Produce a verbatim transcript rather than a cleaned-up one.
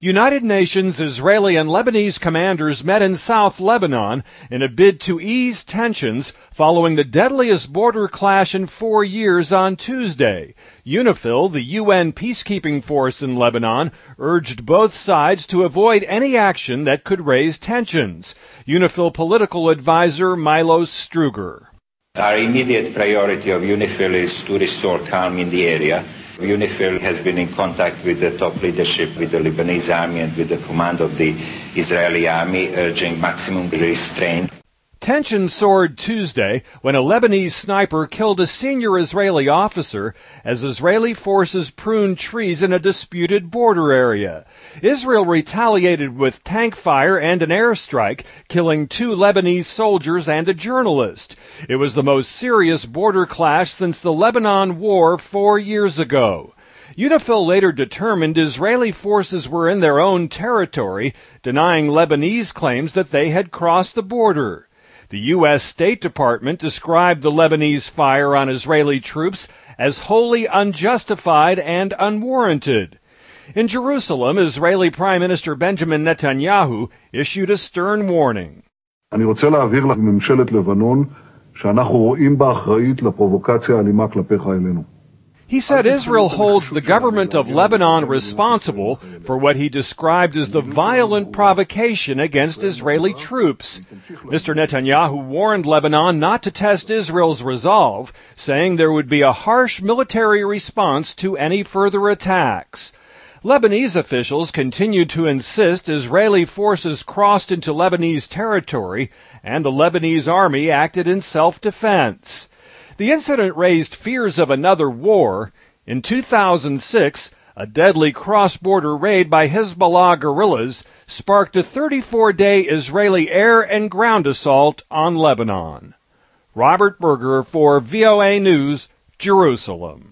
United Nations Israeli and Lebanese commanders met in South Lebanon in a bid to ease tensions following the deadliest border clash in four years on Tuesday. UNIFIL, the U N peacekeeping force in Lebanon, urged both sides to avoid any action that could raise tensions. UNIFIL political advisor Milos Struger. Our immediate priority of UNIFIL is to restore calm in the area. UNIFIL has been in contact with the top leadership, with the Lebanese army and with the command of the Israeli army, urging maximum restraint. Tension soared Tuesday when a Lebanese sniper killed a senior Israeli officer as Israeli forces pruned trees in a disputed border area. Israel retaliated with tank fire and an airstrike, killing two Lebanese soldiers and a journalist. It was the most serious border clash since the Lebanon War four years ago. UNIFIL later determined Israeli forces were in their own territory, denying Lebanese claims that they had crossed the border. The U S State Department described the Lebanese fire on Israeli troops as wholly unjustified and unwarranted. In Jerusalem, Israeli Prime Minister Benjamin Netanyahu issued a stern warning. אני רוצה להבהיר לממשלת לבנון שאנחנו רואים בה אחראית לפרובוקציה האלימה כלפי חיילינו. He said Israel holds the government of Lebanon responsible for what he described as the violent provocation against Israeli troops. Mister Netanyahu warned Lebanon not to test Israel's resolve, saying there would be a harsh military response to any further attacks. Lebanese officials continued to insist Israeli forces crossed into Lebanese territory and the Lebanese army acted in self-defense. The incident raised fears of another war. In two thousand six, a deadly cross-border raid by Hezbollah guerrillas sparked a thirty-four day Israeli air and ground assault on Lebanon. Robert Berger for V O A News, Jerusalem.